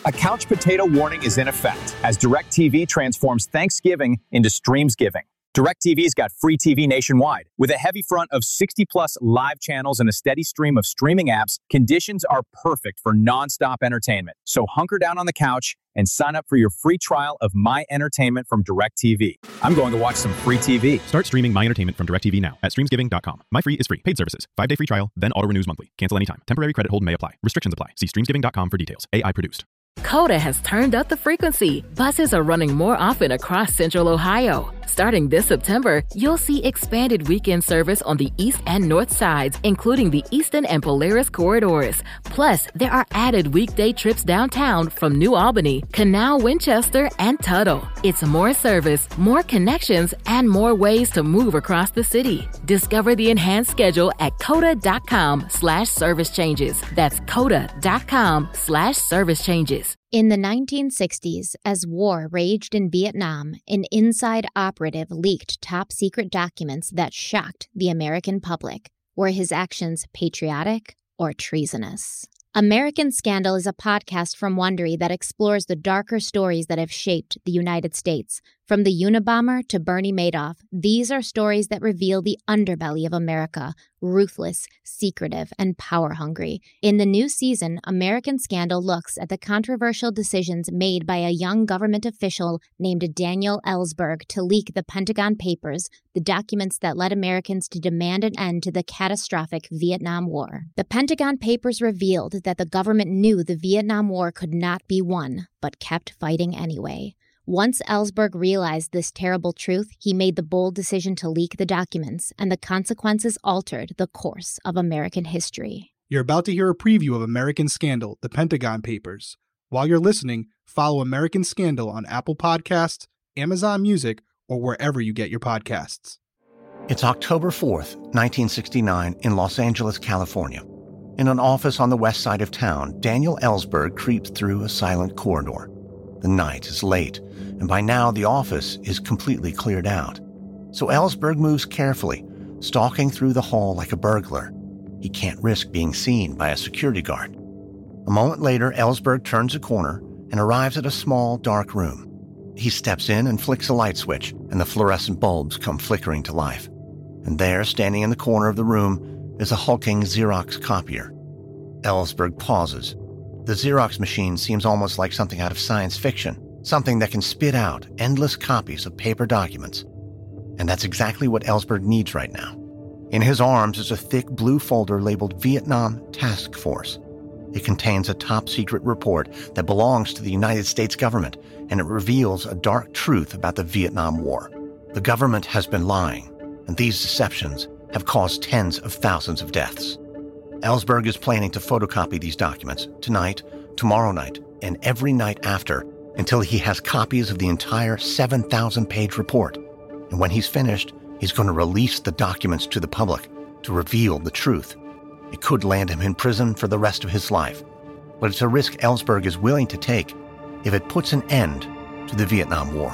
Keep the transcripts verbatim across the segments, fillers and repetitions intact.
A couch potato warning is in effect as DirecTV transforms Thanksgiving into Streamsgiving. DirecTV's got free T V nationwide. With a heavy front of sixty plus live channels and a steady stream of streaming apps, conditions are perfect for nonstop entertainment. So hunker down on the couch and sign up for your free trial of My Entertainment from DirecTV. I'm going to watch some free T V. Start streaming My Entertainment from DirecTV now at streamsgiving dot com. My Free is free. Paid services. Five-day free trial, then auto-renews monthly. Cancel anytime. Temporary credit hold may apply. Restrictions apply. See streamsgiving dot com for details. A I produced. Coda has turned up the frequency. Buses are running more often across Central Ohio. Starting this September, you'll see expanded weekend service on the east and north sides, including the Eastern and Polaris corridors. Plus, there are added weekday trips downtown from New Albany, Canal, Winchester, and Tuttle. It's more service, more connections, and more ways to move across the city. Discover the enhanced schedule at coda.com slash service changes. That's coda.com slash service changes. In the nineteen sixties, as war raged in Vietnam, an inside operative leaked top-secret documents that shocked the American public. Were his actions patriotic or treasonous? American Scandal is a podcast from Wondery that explores the darker stories that have shaped the United States. From the Unabomber to Bernie Madoff, these are stories that reveal the underbelly of America, ruthless, secretive, and power-hungry. In the new season, American Scandal looks at the controversial decisions made by a young government official named Daniel Ellsberg to leak the Pentagon Papers, the documents that led Americans to demand an end to the catastrophic Vietnam War. The Pentagon Papers revealed that the government knew the Vietnam War could not be won, but kept fighting anyway. Once Ellsberg realized this terrible truth, he made the bold decision to leak the documents, and the consequences altered the course of American history. You're about to hear a preview of American Scandal, The Pentagon Papers. While you're listening, follow American Scandal on Apple Podcasts, Amazon Music, or wherever you get your podcasts. It's October fourth, nineteen sixty-nine, in Los Angeles, California. In an office on the west side of town, Daniel Ellsberg creeps through a silent corridor. The night is late, and by now the office is completely cleared out. So Ellsberg moves carefully, stalking through the hall like a burglar. He can't risk being seen by a security guard. A moment later, Ellsberg turns a corner and arrives at a small, dark room. He steps in and flicks a light switch, and the fluorescent bulbs come flickering to life. And there, standing in the corner of the room, is a hulking Xerox copier. Ellsberg pauses. The Xerox machine seems almost like something out of science fiction, something that can spit out endless copies of paper documents. And that's exactly what Ellsberg needs right now. In his arms is a thick blue folder labeled Vietnam Task Force. It contains a top-secret report that belongs to the United States government, and it reveals a dark truth about the Vietnam War. The government has been lying, and these deceptions have caused tens of thousands of deaths. Ellsberg is planning to photocopy these documents tonight, tomorrow night, and every night after until he has copies of the entire seven thousand page report. And when he's finished, he's going to release the documents to the public to reveal the truth. It could land him in prison for the rest of his life, but it's a risk Ellsberg is willing to take if it puts an end to the Vietnam War.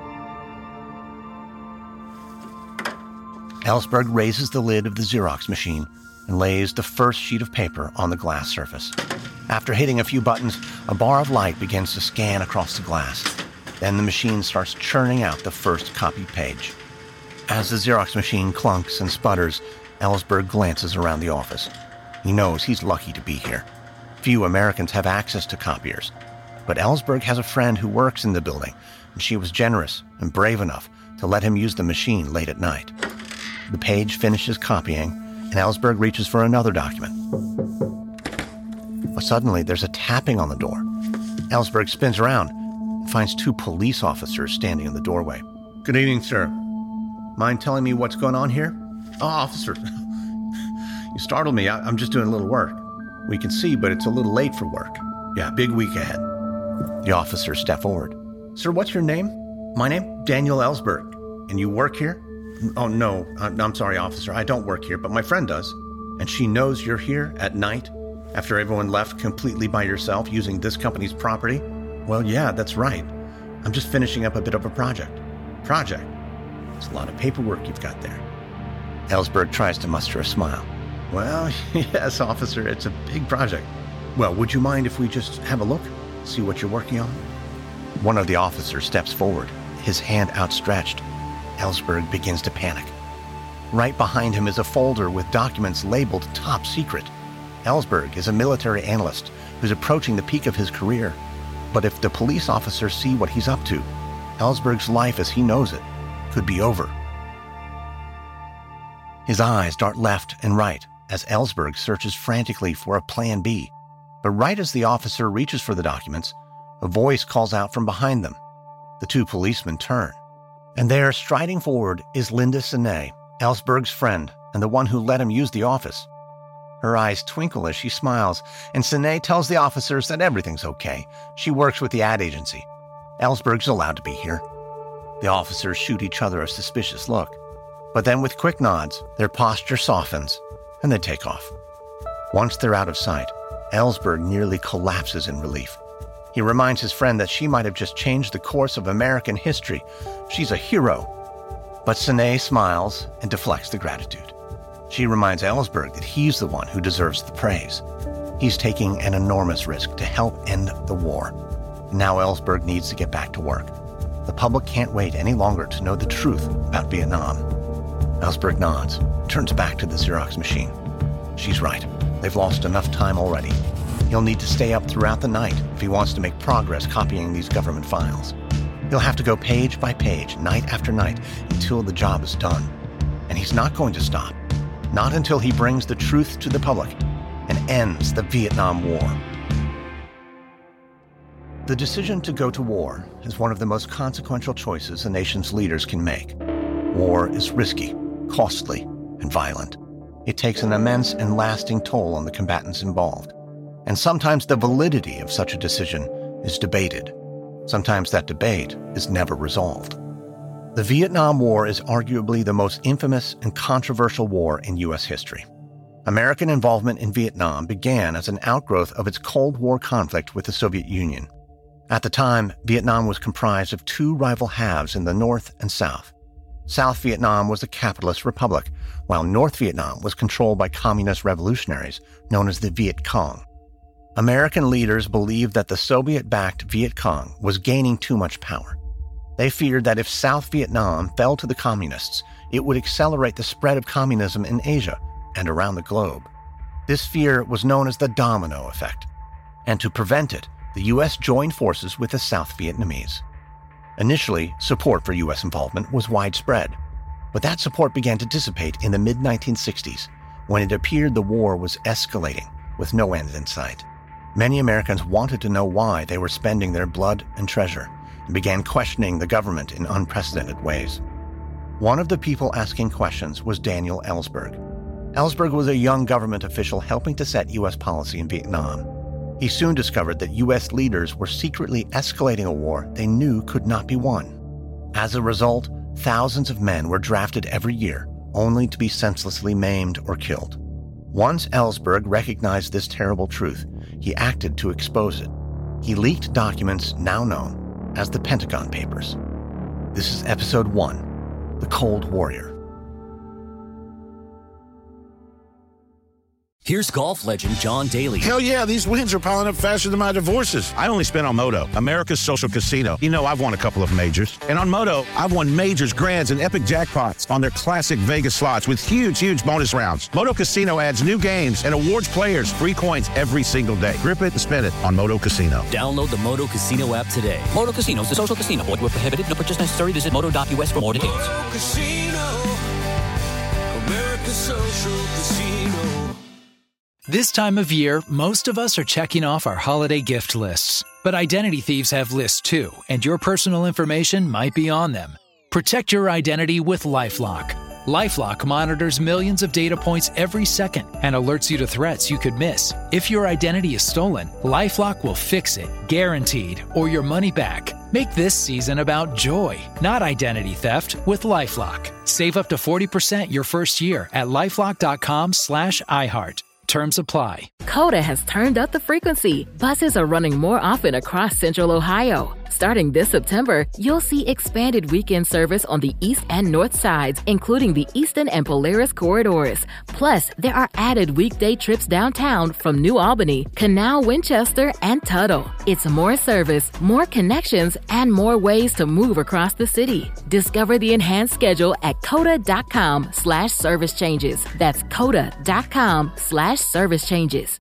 Ellsberg raises the lid of the Xerox machine and lays the first sheet of paper on the glass surface. After hitting a few buttons, a bar of light begins to scan across the glass. Then the machine starts churning out the first copied page. As the Xerox machine clunks and sputters, Ellsberg glances around the office. He knows he's lucky to be here. Few Americans have access to copiers, but Ellsberg has a friend who works in the building, and she was generous and brave enough to let him use the machine late at night. The page finishes copying, and Ellsberg reaches for another document. But suddenly, there's a tapping on the door. Ellsberg spins around and finds two police officers standing in the doorway. "Good evening, sir. Mind telling me what's going on here?" "Oh, officer, you startled me. I- I'm just doing a little work. We can see, but it's a little late for work. Yeah, big week ahead." The officers step forward. "Sir, what's your name?" "My name? Daniel Ellsberg. And you work here?" "Oh, no. I'm, I'm sorry, officer. I don't work here, but my friend does." "And she knows you're here at night after everyone left completely by yourself using this company's property?" "Well, yeah, that's right. I'm just finishing up a bit of a project." "Project? It's a lot of paperwork you've got there." Ellsberg tries to muster a smile. "Well, yes, officer, it's a big project." "Well, would you mind if we just have a look?" See what you're working on? One of the officers steps forward, his hand outstretched. Ellsberg begins to panic. Right behind him is a folder with documents labeled top secret. Ellsberg is a military analyst who's approaching the peak of his career. But if the police officers see what he's up to, Ellsberg's life as he knows it could be over. His eyes dart left and right as Ellsberg searches frantically for a plan B. But right as the officer reaches for the documents, a voice calls out from behind them. The two policemen turn. And there, striding forward, is Linda Sine, Ellsberg's friend and the one who let him use the office. Her eyes twinkle as she smiles, and Sine tells the officers that everything's okay. She works with the ad agency. Ellsberg's allowed to be here. The officers shoot each other a suspicious look. But then with quick nods, their posture softens, and they take off. Once they're out of sight, Ellsberg nearly collapses in relief. He reminds his friend that she might have just changed the course of American history. She's a hero. But Sine smiles and deflects the gratitude. She reminds Ellsberg that he's the one who deserves the praise. He's taking an enormous risk to help end the war. Now Ellsberg needs to get back to work. The public can't wait any longer to know the truth about Vietnam. Ellsberg nods, turns back to the Xerox machine. She's right. They've lost enough time already. He'll need to stay up throughout the night if he wants to make progress copying these government files. He'll have to go page by page, night after night, until the job is done. And he's not going to stop. Not until he brings the truth to the public and ends the Vietnam War. The decision to go to war is one of the most consequential choices a nation's leaders can make. War is risky, costly, and violent. It takes an immense and lasting toll on the combatants involved. And sometimes the validity of such a decision is debated. Sometimes that debate is never resolved. The Vietnam War is arguably the most infamous and controversial war in U S history. American involvement in Vietnam began as an outgrowth of its Cold War conflict with the Soviet Union. At the time, Vietnam was comprised of two rival halves in the North and South. South Vietnam was a capitalist republic, while North Vietnam was controlled by communist revolutionaries known as the Viet Cong. American leaders believed that the Soviet-backed Viet Cong was gaining too much power. They feared that if South Vietnam fell to the communists, it would accelerate the spread of communism in Asia and around the globe. This fear was known as the domino effect, and to prevent it, the U S joined forces with the South Vietnamese. Initially, support for U S involvement was widespread, but that support began to dissipate in the mid nineteen sixties when it appeared the war was escalating with no end in sight. Many Americans wanted to know why they were spending their blood and treasure and began questioning the government in unprecedented ways. One of the people asking questions was Daniel Ellsberg. Ellsberg was a young government official helping to set U S policy in Vietnam. He soon discovered that U S leaders were secretly escalating a war they knew could not be won. As a result, thousands of men were drafted every year, only to be senselessly maimed or killed. Once Ellsberg recognized this terrible truth, he acted to expose it. He leaked documents now known as the Pentagon Papers. This is episode one, The Cold Warrior. Here's golf legend John Daly. Hell yeah, these wins are piling up faster than my divorces. I only spent on Moto, America's social casino. You know, I've won a couple of majors. And on Moto, I've won majors, grands, and epic jackpots on their classic Vegas slots with huge, huge bonus rounds. Moto Casino adds new games and awards players free coins every single day. Grip it and spin it on Moto Casino. Download the Moto Casino app today. Moto Casino is a social casino. Void where prohibited. No purchase necessary. Visit moto dot u s for more details. Moto Casino, America's social casino. This time of year, most of us are checking off our holiday gift lists. But identity thieves have lists too, and your personal information might be on them. Protect your identity with LifeLock. LifeLock monitors millions of data points every second and alerts you to threats you could miss. If your identity is stolen, LifeLock will fix it, guaranteed, or your money back. Make this season about joy, not identity theft, with LifeLock. Save up to forty percent your first year at LifeLock dot com slash iHeart. Terms apply. Coda has turned up the frequency. Buses are running more often across Central Ohio. Starting this September, you'll see expanded weekend service on the east and north sides, including the Eastern and Polaris corridors. Plus, there are added weekday trips downtown from New Albany, Canal, Winchester, and Tuttle. It's more service, more connections, and more ways to move across the city. Discover the enhanced schedule at coda.com slash service changes. That's coda.com slash service changes.